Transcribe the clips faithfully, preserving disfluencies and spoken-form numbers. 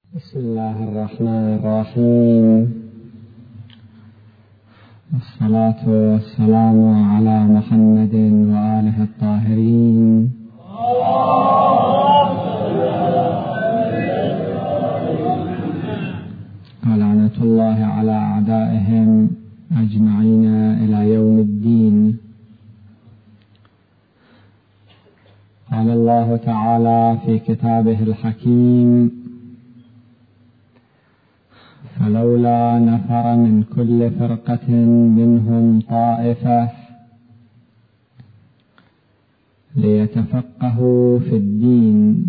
بسم الله الرحمن الرحيم، والصلاة والسلام على محمد وآله الطاهرين، ولعنة الله على أعدائهم أجمعين إلى يوم الدين. قال الله تعالى في كتابه الحكيم: فلولا نفر من كل فرقة منهم طائفة ليتفقهوا في الدين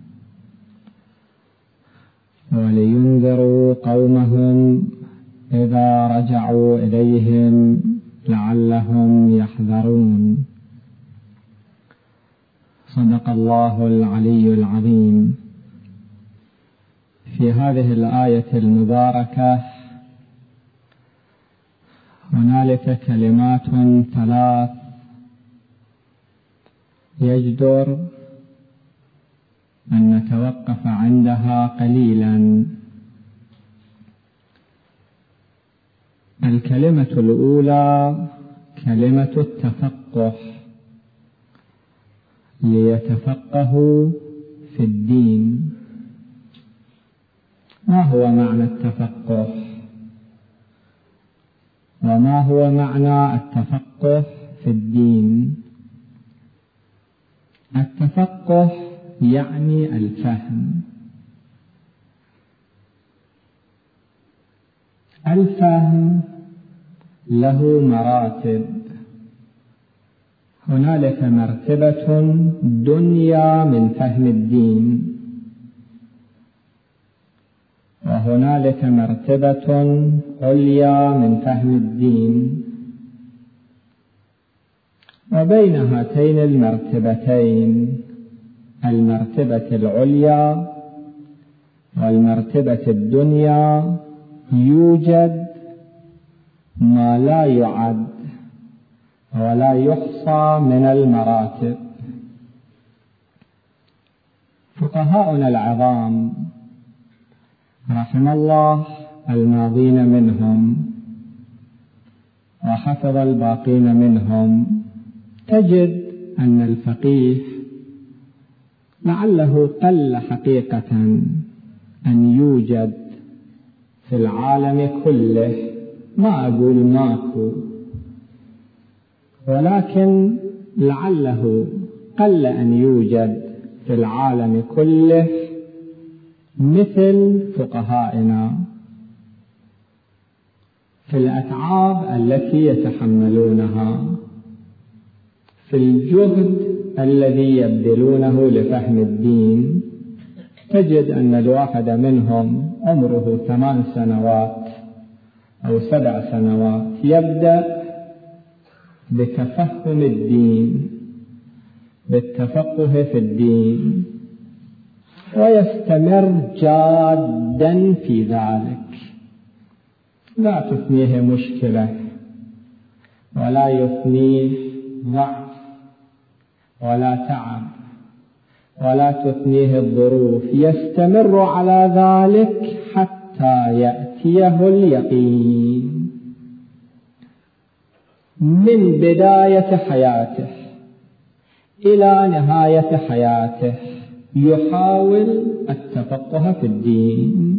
ولينذروا قومهم إذا رجعوا إليهم لعلهم يحذرون. صدق الله العلي العظيم. في هذه الآية المباركة هنالك كلمات ثلاث يجدر أن نتوقف عندها قليلا. الكلمة الأولى كلمة التفقه، ليتفقهوا في الدين. ما هو معنى التفقه؟ وما هو معنى التفقه في الدين؟ التفقه يعني الفهم. الفهم له مراتب. هنالك مرتبة دنيا من فهم الدين، وهنالك مرتبة عليا من فهم الدين، وبين هاتين المرتبتين المرتبة العليا والمرتبة الدنيا يوجد ما لا يعد ولا يحصى من المراتب. فقهاؤنا العظام رحم الله الماضين منهم وحفظ الباقين منهم، تجد أن الفقيه لعله قل حقيقة أن يوجد في العالم كله، ما أقول ماكو، ولكن لعله قل أن يوجد في العالم كله مثل فقهائنا في الأتعاب التي يتحملونها، في الجهد الذي يبذلونه لفهم الدين. تجد أن الواحد منهم عمره ثمان سنوات أو سبع سنوات يبدأ بتفهم الدين، بالتفقه في الدين، ويستمر جادا في ذلك. لا تثنيه مشكلة ولا يثنيه ضعف ولا تعب ولا تثنيه الظروف، يستمر على ذلك حتى يأتيه اليقين. من بداية حياته إلى نهاية حياته يحاول التفقه في الدين.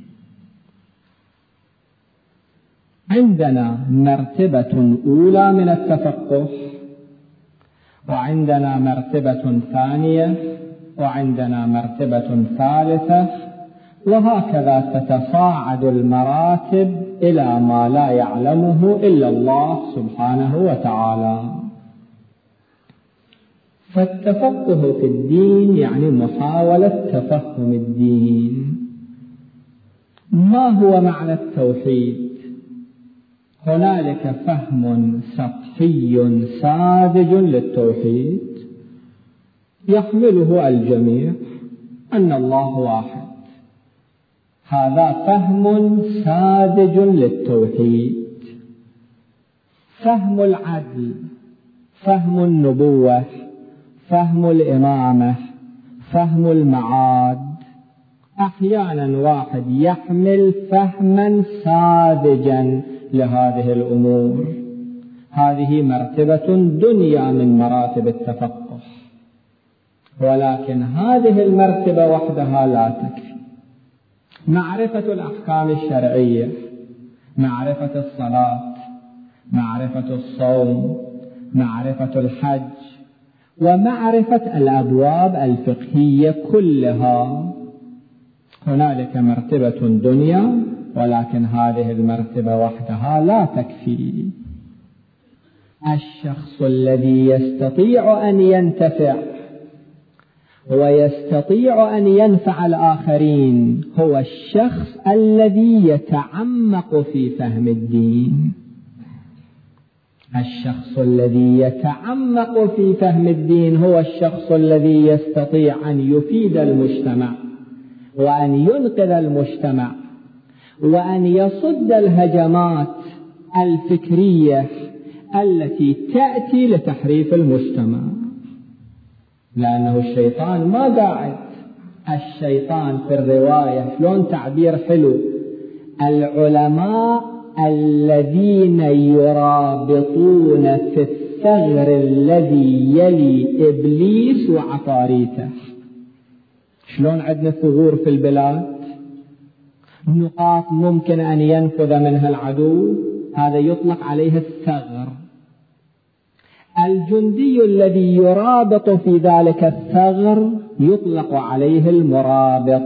عندنا مرتبة أولى من التفقه، وعندنا مرتبة ثانية، وعندنا مرتبة ثالثة، وهكذا تتصاعد المراتب إلى ما لا يعلمه إلا الله سبحانه وتعالى. فالتفقه في الدين يعني محاولة تفهم الدين. ما هو معنى التوحيد؟ هنالك فهم سطحي ساذج للتوحيد يحمله الجميع أن الله واحد، هذا فهم ساذج للتوحيد. فهم العدل، فهم النبوة، فهم الإمامة، فهم المعاد، أحيانا واحد يحمل فهما ساذجا لهذه الأمور، هذه مرتبة دنيا من مراتب التفقه، ولكن هذه المرتبة وحدها لا تكفي. معرفة الأحكام الشرعية، معرفة الصلاة، معرفة الصوم، معرفة الحج، ومعرفة الأبواب الفقهية كلها، هنالك مرتبة دنيا، ولكن هذه المرتبة وحدها لا تكفي. الشخص الذي يستطيع أن ينتفع ويستطيع أن ينفع الآخرين هو الشخص الذي يتعمق في فهم الدين. الشخص الذي يتعمق في فهم الدين هو الشخص الذي يستطيع أن يفيد المجتمع وأن ينقذ المجتمع وأن يصد الهجمات الفكرية التي تأتي لتحريف المجتمع، لأنه الشيطان ما قاعد. الشيطان في الرواية شلون تعبير حلو: العلماء الذين يرابطون في الثغر الذي يلي إبليس وعفاريته. شلون عندنا ثغور في البلاد، نقاط ممكن أن ينفذ منها العدو، هذا يطلق عليه الثغر. الجندي الذي يرابط في ذلك الثغر يطلق عليه المرابط.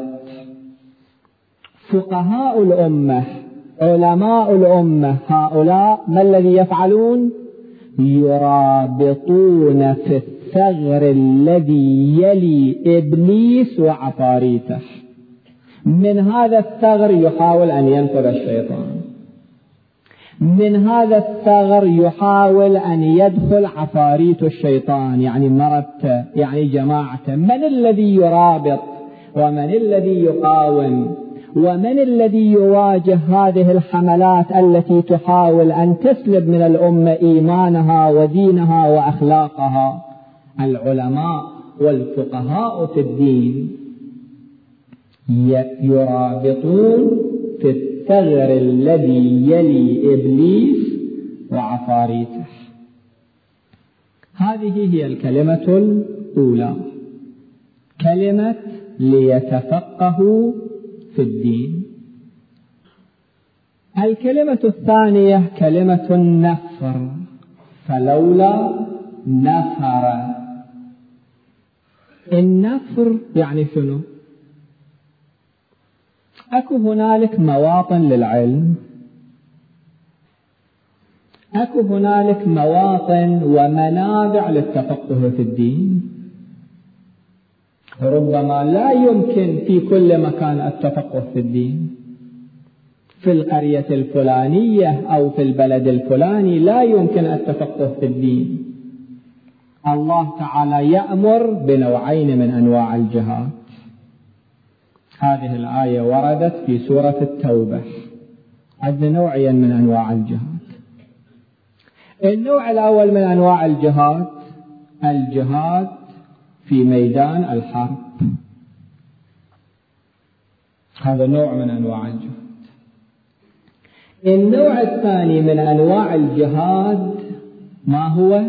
فقهاء الأمة، علماء الأمة، هؤلاء ما الذي يفعلون؟ يرابطون في الثغر الذي يلي إبليس وعفاريته. من هذا الثغر يحاول أن ينفذ الشيطان، من هذا الثغر يحاول أن يدخل عفاريت الشيطان، يعني مرته، يعني جماعته. من الذي يرابط ومن الذي يقاوم ومن الذي يواجه هذه الحملات التي تحاول أن تسلب من الأمة إيمانها ودينها وأخلاقها؟ العلماء والفقهاء في الدين يرابطون في الثغر الذي يلي إبليس وعفاريته. هذه هي الكلمة الأولى، كلمة ليتفقهوا في الدين. الكلمة الثانية كلمة النفر، فلولا نفر. النفر يعني شنو؟ أكو هنالك مواطن للعلم، أكو هنالك مواطن ومنابع للتفقه في الدين. ربما لا يمكن في كل مكان التفقه في الدين. في القرية الفلانية أو في البلد الفلاني لا يمكن التفقه في الدين. الله تعالى يأمر بنوعين من أنواع الجهاد. هذه الآية وردت في سورة التوبة. عندنا نوعين من أنواع الجهاد. النوع الأول من أنواع الجهاد الجهاد في ميدان الحرب، هذا نوع من أنواع الجهاد. النوع الثاني من أنواع الجهاد ما هو؟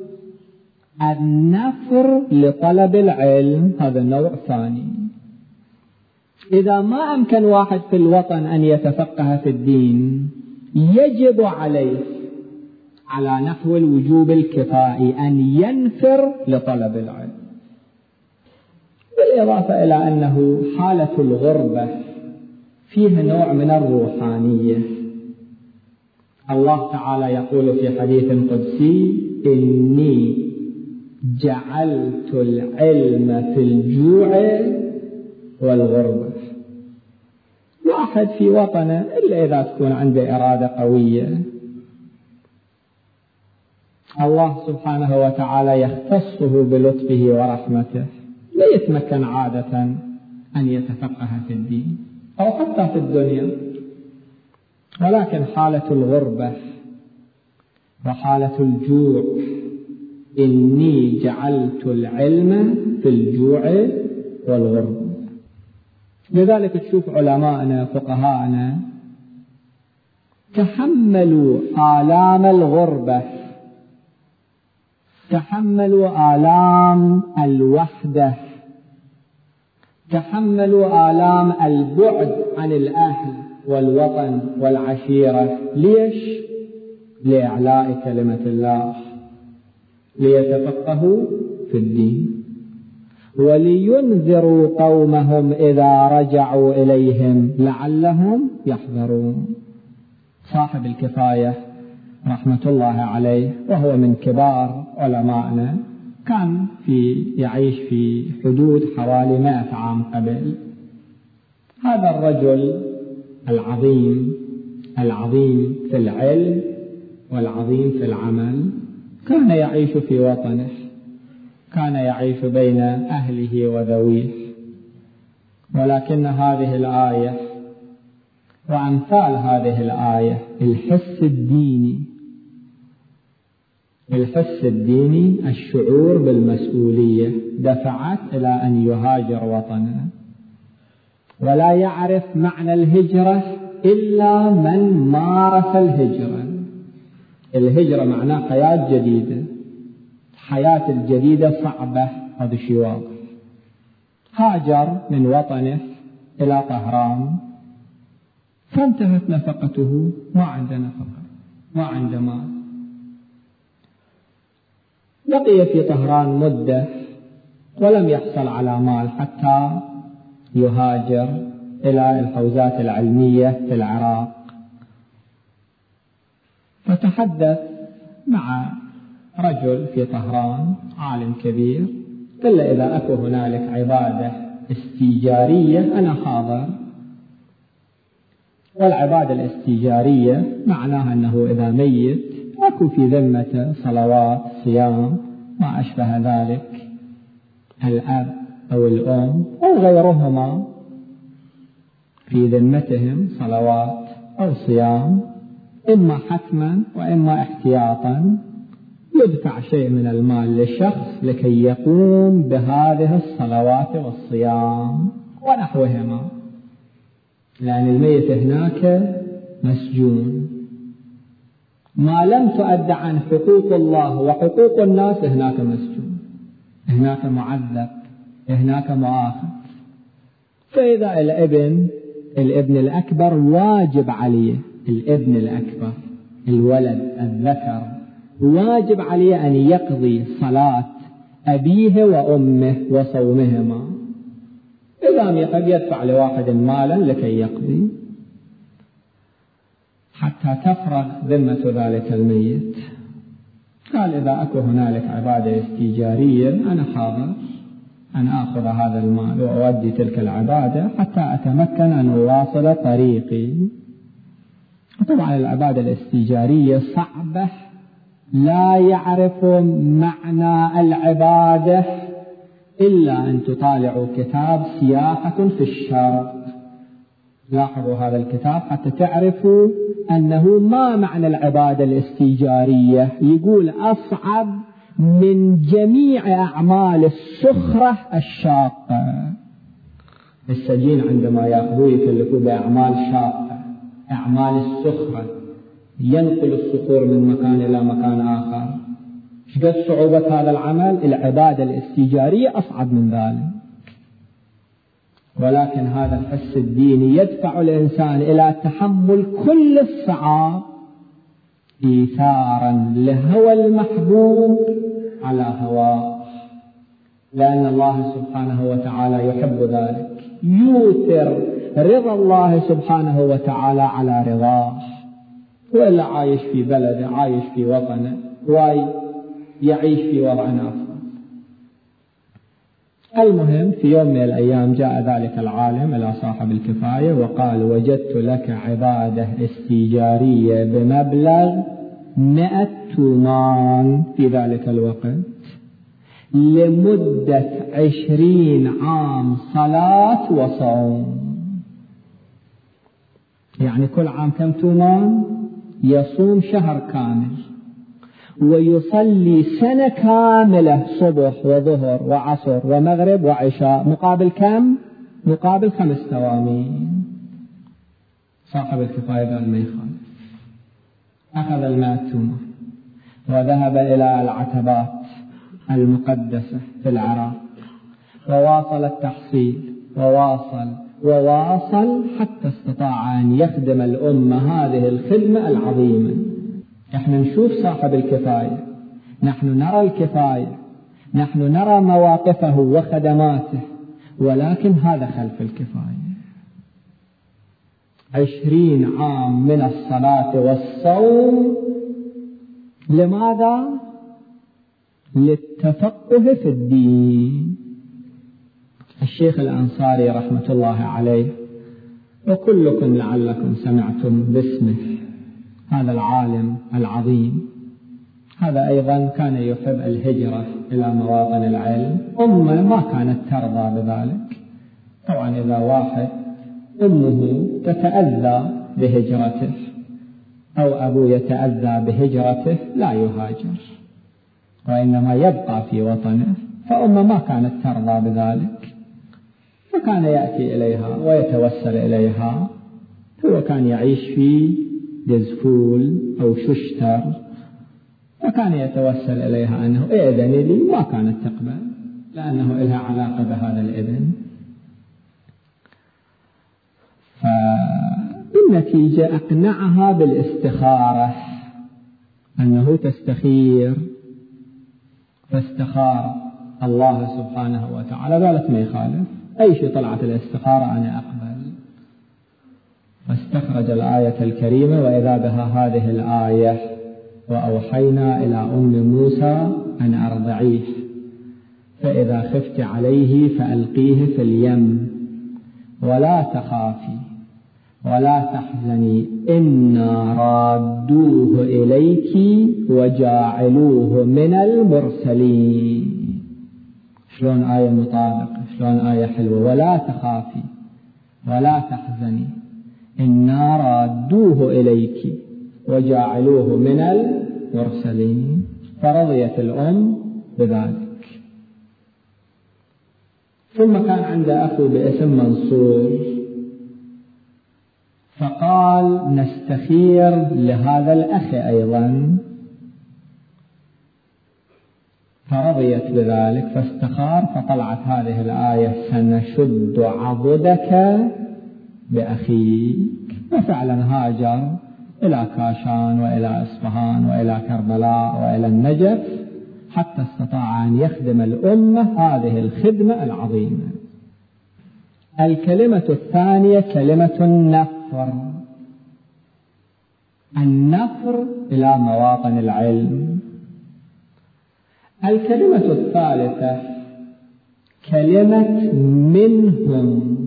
النفر لطلب العلم، هذا نوع ثاني. إذا ما أمكن واحد في الوطن أن يتفقه في الدين، يجب عليه على نحو الوجوب الكفائي أن ينفر لطلب العلم. بالإضافة إلى أنه حالة الغربة فيها نوع من الروحانية. الله تعالى يقول في حديث قدسي: إني جعلت العلم في الجوع والغربة. واحد في وطنه إلا إذا تكون عنده إرادة قوية، الله سبحانه وتعالى يختصه بلطفه ورحمته، لا يتمكن عادة أن يتفقه في الدين أو حتى في الدنيا. ولكن حالة الغربة وحالة الجوع، إني جعلت العلم في الجوع والغربة. لذلك تشوف علماءنا فقهاءنا تحملوا آلام الغربة، تحملوا آلام الوحدة، تحملوا آلام البعد عن الأهل والوطن والعشيرة. ليش؟ لإعلاء كلمة الله، ليتفقهوا في الدين، ولينذروا قومهم إذا رجعوا إليهم لعلهم يحذرون. صاحب الكفاية رحمة الله عليه وهو من كبار علمائنا كان في يعيش في حدود حوالي مائة عام قبل. هذا الرجل العظيم العظيم في العلم والعظيم في العمل كان يعيش في وطنه، كان يعيش بين أهله وذويه، ولكن هذه الآية وأمثال هذه الآية الحس الديني الحس الديني الشعور بالمسؤولية دفعت إلى أن يهاجر وطنه. ولا يعرف معنى الهجرة إلا من مارس الهجرة. الهجرة معناه حياة جديدة، حياة الجديدة صعبة، هذا شيء واضح. هاجر من وطنه إلى طهران فانتهت نفقته، ما عنده نفقة، ما عنده مال. بقي في طهران مدة ولم يحصل على مال حتى يهاجر إلى الحوزات العلمية في العراق. فتحدث مع رجل في طهران عالم كبير، قال له إذا أكو هنالك عبادة استيجارية أنا حاضر. والعبادة الاستيجارية معناها أنه إذا ميت أكو في ذمته صلوات، صيام، ما أشبه ذلك، الأب أو الأم أو غيرهما في ذمتهم صلوات أو صيام، إما حتما وإما احتياطا، يدفع شيء من المال للشخص لكي يقوم بهذه الصلوات والصيام ونحوهما، لأن الميت هناك مسجون. ما لم تؤد عن حقوق الله وحقوق الناس هناك مسجون، هناك معذب، هناك مؤاخذ. فإذا الابن الابن الأكبر واجب عليه، الابن الأكبر الولد الذكر واجب عليه أن يقضي صلاة أبيه وأمه وصومهما. إذا يقضي يدفع لواحد مالا لكي يقضي حتى تفرغ ذمة ذلك الميت. قال إذا أكو هنالك عبادة استيجارية أنا حاضر أن أخذ هذا المال وأودي تلك العبادة حتى أتمكن أن أواصل طريقي. طبعا العبادة الاستيجارية صعبة، لا يعرف معنى العبادة إلا أن تطالعوا كتاب سياحة في الشرق. لاحظوا هذا الكتاب حتى تعرفوا أنه ما معنى العبادة الاستيجارية. يقول أصعب من جميع أعمال السخرة الشاقة. السجين عندما يأخذوه يكلفوه بأعمال شاقة، أعمال السخرة، ينقل الصخور من مكان إلى مكان آخر. شقد صعوبة هذا العمل؟ العبادة الاستيجارية أصعب من ذلك. ولكن هذا الحس الديني يدفع الإنسان إلى تحمل كل الصعاب إيثارا لهوى المحبوب على هواه، لأن الله سبحانه وتعالى يحب ذلك. يوثر رضا الله سبحانه وتعالى على رضاه. وإلا عايش في بلده، عايش في وطنه، ويعيش في وضع آخر. المهم في يوم من الأيام جاء ذلك العالم إلى صاحب الكفاية وقال وجدت لك عبادة استيجارية بمبلغ مئة تومان في ذلك الوقت لمدة عشرين عام صلاة وصوم. يعني كل عام كم تومان؟ يصوم شهر كامل ويصلي سنة كاملة صبح وظهر وعصر ومغرب وعشاء، مقابل كم؟ مقابل خمس توامين. صاحب الكفاية قال ما يخالف، أخذ المائة تومة وذهب إلى العتبات المقدسة في العراق وواصل التحصيل وواصل وواصل حتى استطاع أن يخدم الأمة هذه الخدمة العظيمة. نحن نشوف صاحب الكفاية، نحن نرى الكفاية، نحن نرى مواقفه وخدماته، ولكن هذا خلف الكفاية. عشرين عام من الصلاة والصوم، لماذا؟ للتفقه في الدين. الشيخ الأنصاري رحمة الله عليه، وكلكم لعلكم سمعتم باسمه، هذا العالم العظيم، هذا أيضا كان يحب الهجرة إلى مواطن العلم. أمه ما كانت ترضى بذلك. طبعا إذا واحد أمه تتأذى بهجرته أو أبوه يتأذى بهجرته لا يهاجر، وإنما يبقى في وطنه. فأمه ما كانت ترضى بذلك، فكان يأتي إليها ويتوسل إليها. هو كان يعيش في جزفول أو ششتر، فكان يتوسل إليها أنه إذن لي، ما كانت تقبل لأنه لها علاقة بهذا الإذن. فالنتيجة أقنعها بالاستخارة، أنه تستخير، فاستخار الله سبحانه وتعالى. قالت ما يخالف، أي شيء طلعت الاستخارة أنا أقبل. فاستخرج الآية الكريمة وإذا بها هذه الآية: وأوحينا إلى أم موسى أن أرضعيه فإذا خفت عليه فألقيه في اليم ولا تخافي ولا تحزني إنا رادوه إليك وجاعلوه من المرسلين. شلون آية مطابقة، شلون آية حلوة. ولا تخافي ولا تحزني إنا رادوه إليك وجاعلوه من المرسلين. فرضيت الأم بذلك. ثم كان عند أخو باسم منصور، فقال نستخير لهذا الأخ أيضا، فرضيت بذلك فاستخار. فطلعت هذه الآية: سنشد عضدك بأخيك. وفعلا هاجر إلى كاشان وإلى إصفهان وإلى كربلاء وإلى النجف حتى استطاع أن يخدم الأمة هذه الخدمة العظيمة. الكلمة الثانية كلمة النفر، النفر إلى مواطن العلم. الكلمة الثالثة كلمة منهم،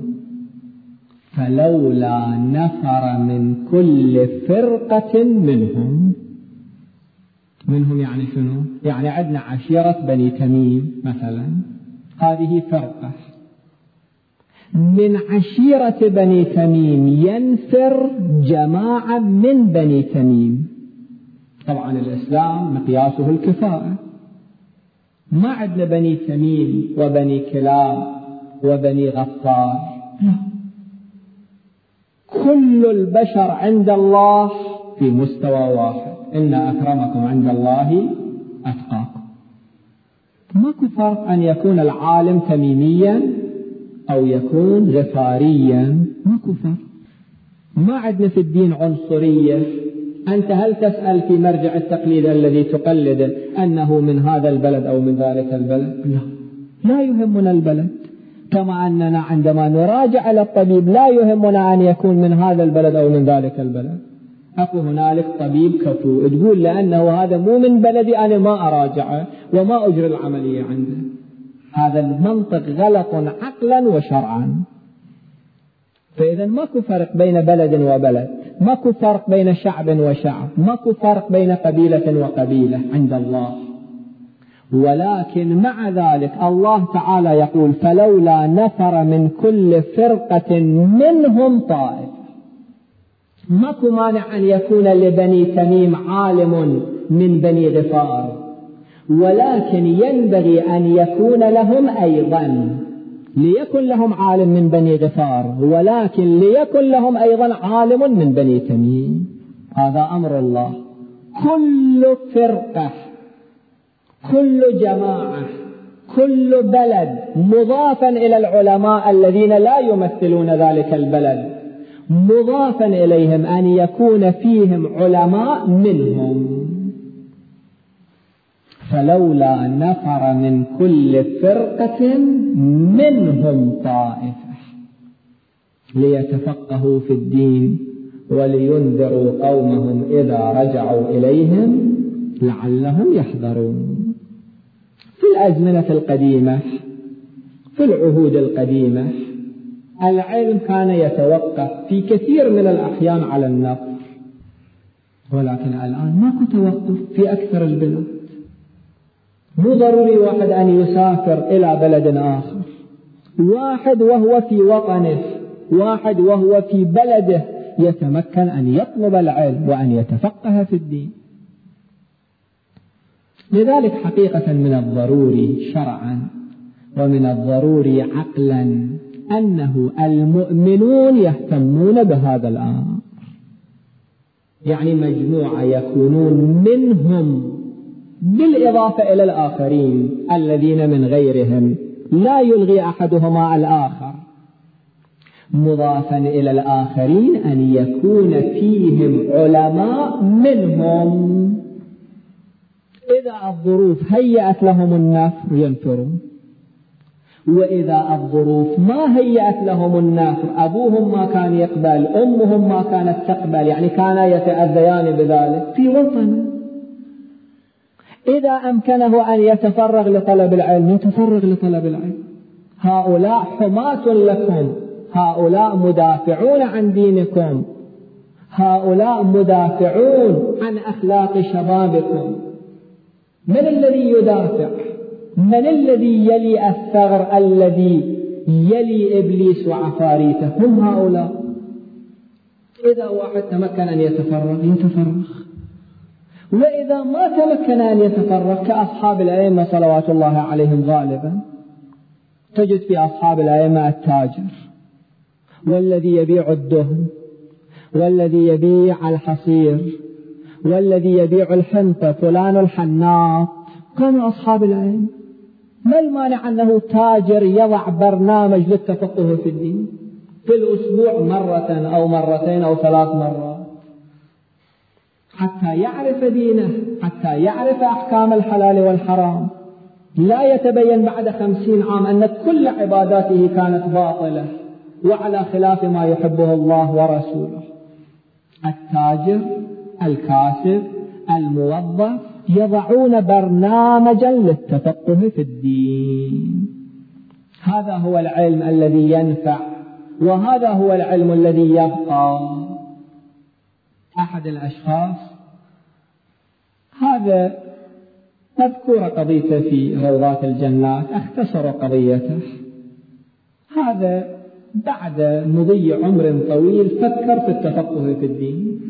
فلولا نفر من كل فرقة منهم. منهم يعني شنو؟ يعني عندنا عشيرة بني تميم مثلا، هذه فرقة. من عشيرة بني تميم ينفر جماعة من بني تميم. طبعا الإسلام مقياسه الكفاءة، ما عندنا بني تميم وبني كلاب وبني غفار، لا، كل البشر عند الله في مستوى واحد: إن أكرمكم عند الله أتقاكم. ماكو فرق أن يكون العالم تميميا أو يكون غفاريا، ماكو فرق. ما عندنا في الدين عنصرية. أنت هل تسأل في مرجع التقليد الذي تقلده أنه من هذا البلد أو من ذلك البلد؟ لا، لا يهمنا البلد. كما أننا عندما نراجع على الطبيب لا يهمنا أن يكون من هذا البلد أو من ذلك البلد. أكو هنالك طبيب كفو تقول لأنه هذا مو من بلدي أنا ما أراجعه وما أجري العملية عنده. هذا المنطق غلط عقلا وشرعا. فإذا ماكو فرق بين بلد وبلد، ماكو فرق بين شعب وشعب، ماكو فرق بين قبيلة وقبيلة عند الله. ولكن مع ذلك الله تعالى يقول: فلولا نفر من كل فرقة منهم طائف. ماكو مانع أن يكون لبني تميم عالم من بني غفار، ولكن ينبغي أن يكون لهم أيضا، ليكن لهم عالم من بني غفار، ولكن ليكن لهم أيضا عالم من بني تميم. هذا أمر الله. كل فرقة، كل جماعة، كل بلد مضافا إلى العلماء الذين لا يمثلون ذلك البلد، مضافا إليهم أن يكون فيهم علماء منهم. فلولا نفر من كل فرقة منهم طائفة ليتفقهوا في الدين ولينذروا قومهم إذا رجعوا إليهم لعلهم يحذرون. في الأزمنة القديمة، في العهود القديمة، العلم كان يتوقف في كثير من الأحيان على النفر، ولكن الآن ماكو توقف في أكثر البلاد. مو ضروري واحد أن يسافر إلى بلد آخر، واحد وهو في وطنه، واحد وهو في بلده يتمكن أن يطلب العلم وأن يتفقه في الدين. لذلك حقيقة من الضروري شرعا ومن الضروري عقلا أنه المؤمنون يهتمون بهذا الأمر، يعني مجموعة يكونون منهم بالإضافة إلى الآخرين الذين من غيرهم، لا يلغي أحدهما الآخر، مضافا إلى الآخرين أن يكون فيهم علماء منهم. إذا الظروف هيأت لهم النفر ينفرون، وإذا الظروف ما هيأت لهم النفر، أبوهم ما كان يقبل، أمهم ما كانت تقبل، يعني كانا يتأذيان بذلك في وطنه، إذا أمكنه أن يتفرغ لطلب العلم يتفرغ لطلب العلم. هؤلاء حماة لكم، هؤلاء مدافعون عن دينكم، هؤلاء مدافعون عن أخلاق شبابكم. من الذي يدافع؟ من الذي يلي الثغر الذي يلي إبليس وعفاريته؟ هم هؤلاء. إذا واحد تمكن أن يتفرغ يتفرغ، وإذا ما تمكن أن يتفرغ كأصحاب الأئمة صلوات الله عليهم غالبا تجد في أصحاب الأئمة التاجر، والذي يبيع الدهن، والذي يبيع الحصير، والذي يبيع الحنطة، فلان الحناط، كانوا أصحاب العلم. ما المانع أنه تاجر يضع برنامج للتفقه في الدين في الأسبوع مرة أو مرتين أو ثلاث مرات حتى يعرف دينه، حتى يعرف أحكام الحلال والحرام، لا يتبين بعد خمسين عام أن كل عباداته كانت باطلة وعلى خلاف ما يحبه الله ورسوله. التاجر، الكاسب، الموظف يضعون برنامجا للتفقه في الدين. هذا هو العلم الذي ينفع، وهذا هو العلم الذي يبقى. أحد الأشخاص، هذا مذكورة قضيته في روضات الجنات، اختصر قضيته. هذا بعد مضي عمر طويل فكر في التفقه في الدين.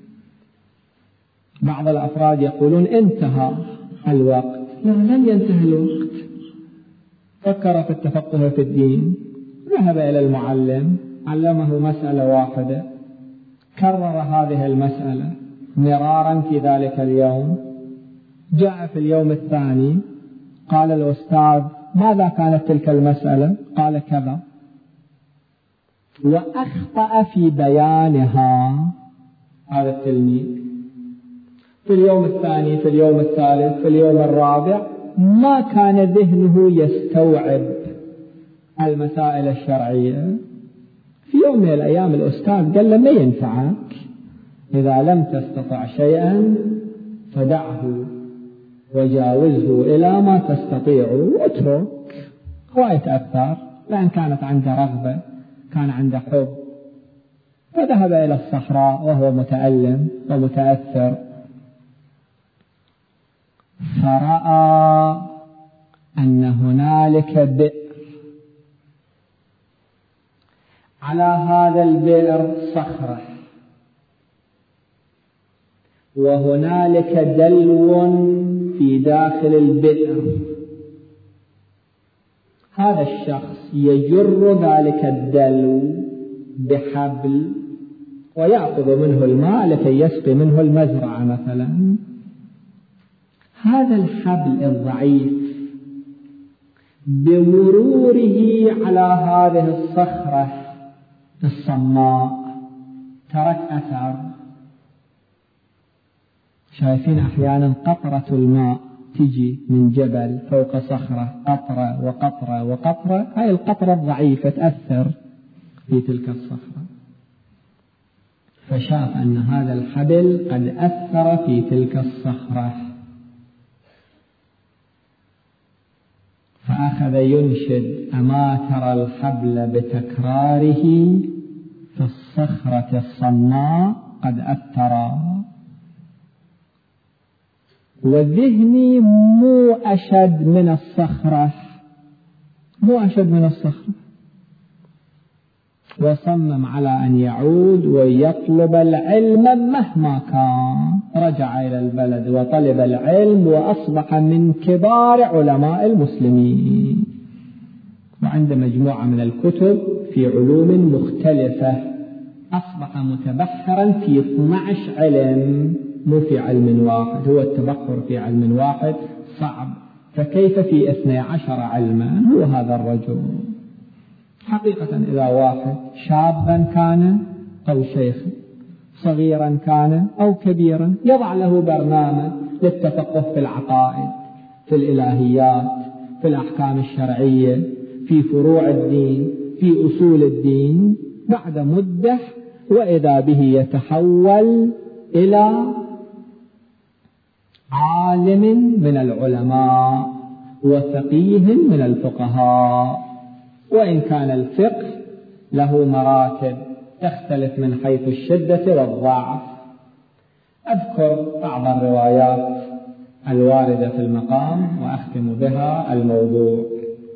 بعض الأفراد يقولون انتهى الوقت، لا، لم ينتهي الوقت. فكر في التفقه في الدين، ذهب إلى المعلم، علمه مسألة واحدة، كرر هذه المسألة مرارا في ذلك اليوم. جاء في اليوم الثاني قال الأستاذ ماذا كانت تلك المسألة؟ قال كذا، وأخطأ في بيانها هذا التلميذ. في اليوم الثاني، في اليوم الثالث، في اليوم الرابع ما كان ذهنه يستوعب المسائل الشرعية. في يوم من الأيام الأستاذ قال له ما ينفعك، إذا لم تستطع شيئا فدعه وجاوزه إلى ما تستطيع واترك. هو يتأثر، لأن كانت عنده رغبة، كان عنده حب، فذهب إلى الصحراء وهو متألم ومتأثر، فرأى أن هنالك بئر، على هذا البئر صخرة، وهنالك دلو في داخل البئر. هذا الشخص يجر ذلك الدلو بحبل ويأخذ منه الماء لكي يسقي منه المزرعة مثلا. هذا الحبل الضعيف بمروره على هذه الصخرة الصماء ترك أثر. شايفين أحيانا قطرة الماء تجي من جبل فوق صخرة، قطرة وقطرة وقطرة، هاي القطرة الضعيفة تأثر في تلك الصخرة. فشاف أن هذا الحبل قد أثر في تلك الصخرة، فأخذ ينشد: أما ترى الحبل بتكراره في الصخرة الصماء قد أثر. وذهني مو أشد من الصخرة، مو أشد من الصخرة. وصمم على أن يعود ويطلب العلم مهما كان. رجع إلى البلد وطلب العلم وأصبح من كبار علماء المسلمين، وعند مجموعة من الكتب في علوم مختلفة. أصبح متبحرا في اثني عشر علم، مو في علم واحد. هو التبحر في علم واحد صعب، فكيف في اثني عشر علما؟ هو هذا الرجل حقيقة. إذا واحد شابا كان أو شيخا، صغيرا كان أو كبيرا، يضع له برنامج للتفقه في العقائد، في الإلهيات، في الأحكام الشرعية، في فروع الدين، في أصول الدين. بعد مدة وإذا به يتحول إلى عالم من العلماء وفقيه من الفقهاء. وإن كان الفقه له مراتب تختلف من حيث الشدة والضعف. أذكر بعض الروايات الواردة في المقام وأختم بها الموضوع.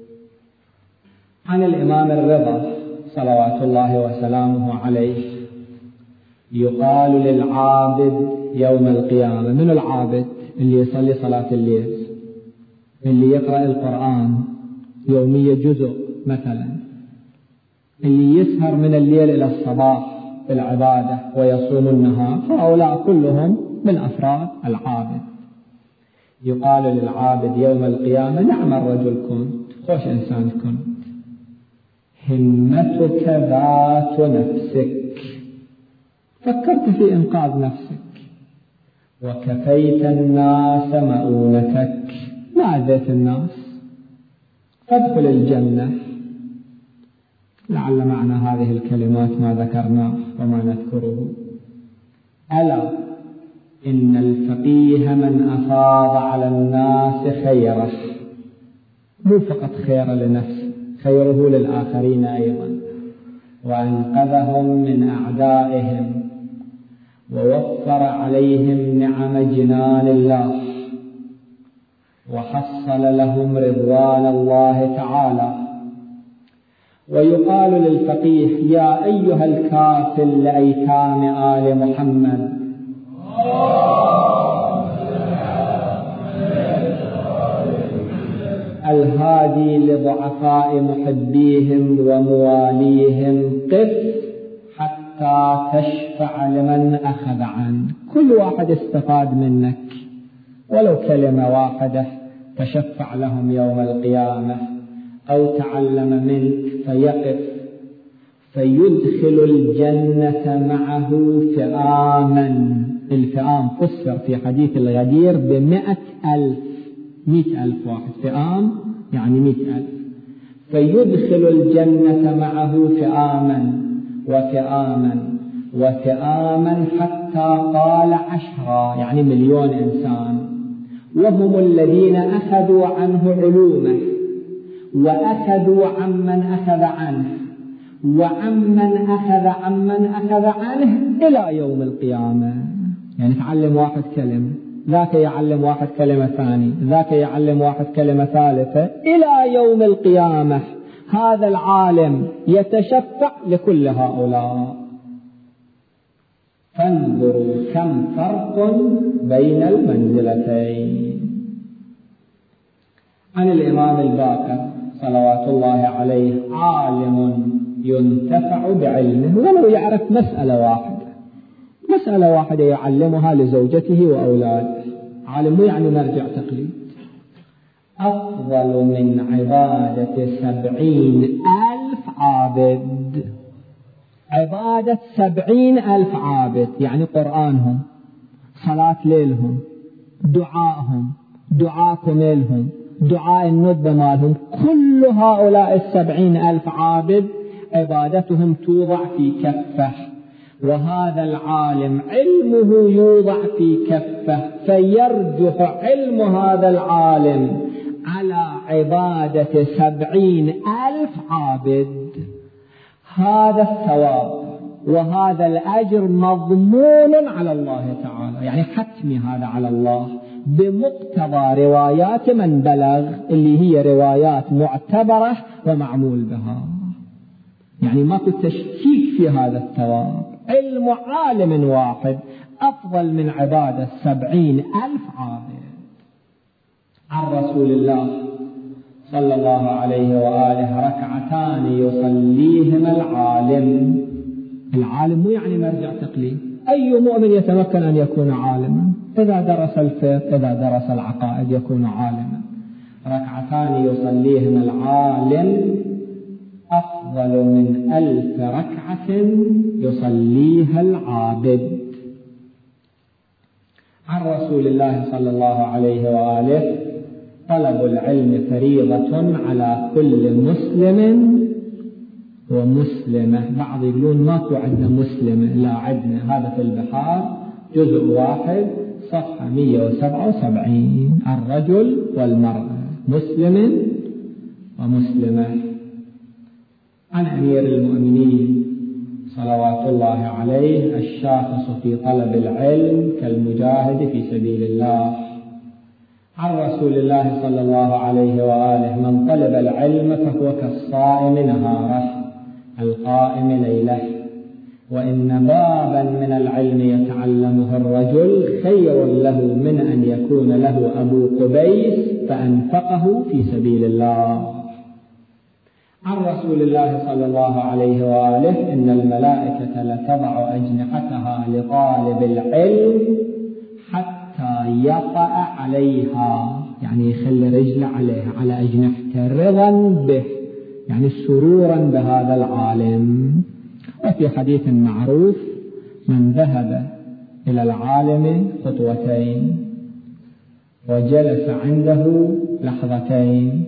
عن الإمام الرضا صلوات الله وسلامه عليه: يقال للعابد يوم القيامة. من العابد؟ اللي يصلي صلاة الليل، اللي يقرأ القرآن يومية جزء مثلا، اللي يسهر من الليل إلى الصباح في العبادة ويصوم النهار، هؤلاء كلهم من أفراد العابد. يقال للعابد يوم القيامة: نعم الرجل كنت، خوش إنسان كنت، همتك ذات نفسك، فكرت في إنقاذ نفسك، وكفيت الناس مؤونتك، ما أذيت الناس، فادخل الجنة. لعل معنى هذه الكلمات ما ذكرناه وما نذكره. ألا إن الفقيه من أفاض على الناس خيره، مو فقط خير لنفسه، خيره للآخرين أيضا، وأنقذهم من أعدائهم، ووفر عليهم نعم جنان الله، وحصل لهم رضوان الله تعالى. ويقال للفقيه: يا أيها الكافل لأيتام آل محمد، الهادي لضعفاء محبيهم ومواليهم، قف حتى تشفع لمن أخذ عنك. كل واحد استفاد منك ولو كلمة واحدة، تشفع لهم يوم القيامة، أو تعلم منك فيقف فيدخل الجنة معه فئاما. الفئام فسر في حديث الغدير بمئة ألف، مئة ألف واحد، فئام يعني مئة ألف. فيدخل الجنة معه فئاما وفئاما وفئاما حتى قال عشرة، يعني مليون إنسان، وهم الذين أخذوا عنه علومه، وأخذوا عمن أخذ عنه، وعمن أخذ عمن أخذ عنه إلى يوم القيامة. يعني تعلم واحد كلمة، ذاك يعلم واحد كلمة ثانية، ذاك يعلم واحد كلمة ثالثة، إلى يوم القيامة هذا العالم يتشفع لكل هؤلاء. فانظروا كم فرق بين المنزلتين. عن الإمام الباقر صلوات الله عليه عالم ينتفع بعلمه ولو يعرف مسألة واحدة، مسألة واحدة يعلمها لزوجته وأولاده، عالم يعني مرجع تقليد، أفضل من عبادة سبعين ألف عابد. عبادة سبعين ألف عابد يعني قرآنهم، صلاة ليلهم، دعائهم، دعاء كميلهم، دعاء الندب مالهم، كل هؤلاء السبعين ألف عابد عبادتهم توضع في كفة، وهذا العالم علمه يوضع في كفة، فيرجح علم هذا العالم على عبادة سبعين ألف عابد. هذا الثواب وهذا الأجر مضمون على الله تعالى، يعني حتمي هذا على الله بمقتضى روايات من بلغ، اللي هي روايات معتبرة ومعمول بها، يعني ماكو تشكيك في هذا الثواب. علم عالم واحد أفضل من عبادة سبعين ألف عابد. عن رسول الله صلى الله عليه وآله ركعتان يصليهما العالم. العالم مو يعني مرجع تقليد، أي مؤمن يتمكن أن يكون عالما، إذا درس الفقه إذا درس العقائد يكون عالما. ركعتان يصليهما العالم أفضل من ألف ركعة يصليها العابد. عن رسول الله صلى الله عليه وآله طلب العلم فريضة على كل مسلم ومسلمة. بعض يقولون ماكو عندنا مسلمة، لا عندنا، هذا في البحار جزء واحد صفحة مئة وسبعة وسبعين، الرجل والمرأة مسلم ومسلمة. عن أمير المؤمنين صلوات الله عليه الشاخص في طلب العلم كالمجاهد في سبيل الله. عن رسول الله صلى الله عليه وآله من طلب العلم فهو كالصائم نهاره القائم ليله، وإن بابا من العلم يتعلمه الرجل خير له من أن يكون له أبو قبيس فأنفقه في سبيل الله. عن رسول الله صلى الله عليه وآله إن الملائكة لتضع أجنحتها لطالب العلم حتى يقع عليها، يعني يخلي رجل عليها على أجنحته رضا به، يعني سرورا بهذا العالم. وفي حديث معروف من ذهب إلى العالم خطوتين وجلس عنده لحظتين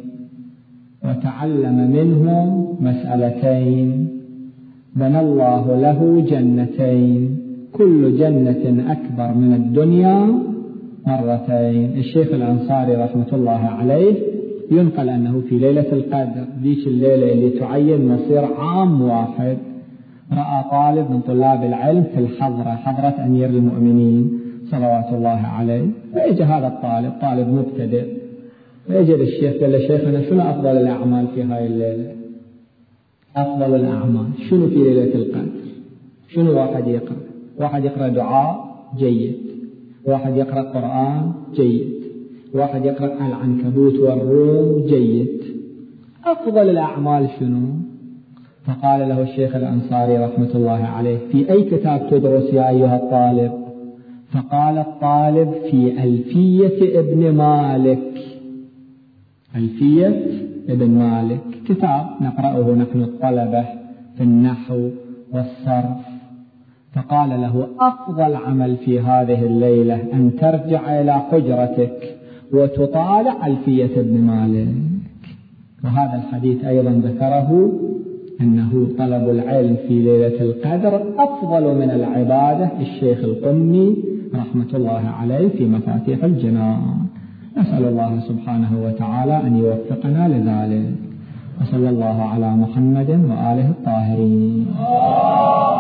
وتعلم منه مسألتين بنى الله له جنتين كل جنة أكبر من الدنيا مرتين. الشيخ الأنصاري رحمة الله عليه ينقل أنه في ليلة القدر، ذيك الليلة اللي تعين مصير عام واحد، رأى طالب من طلاب العلم في الحضرة، حضرة أمير المؤمنين صلوات الله عليه، فإجى هذا الطالب طالب مبتدئ، فإجى للشيخ قال له شيخنا شنو أفضل الأعمال في هاي الليلة؟ أفضل الأعمال شنو في ليلة القدر؟ شنو واحد يقرأ؟ واحد يقرأ دعاء جيد، واحد يقرأ قرآن جيد، واحد يقرأ العنكبوت والروم جيد، أفضل الأعمال شنو؟ فقال له الشيخ الأنصاري رحمة الله عليه في أي كتاب تدرس يا أيها الطالب؟ فقال الطالب في ألفية ابن مالك. ألفية ابن مالك كتاب نقرأه نحن الطلبة في النحو والصرف. فقال له أفضل عمل في هذه الليلة أن ترجع إلى حجرتك وتطالع ألفية ابن مالك. وهذا الحديث أيضا ذكره أنه طلب العلم في ليلة القدر أفضل من العبادة. الشيخ القمي رحمة الله عليه في مفاتيح الجنان. نسأل الله سبحانه وتعالى أن يوفقنا لذلك. وصلى الله على محمد وآله الطاهرين.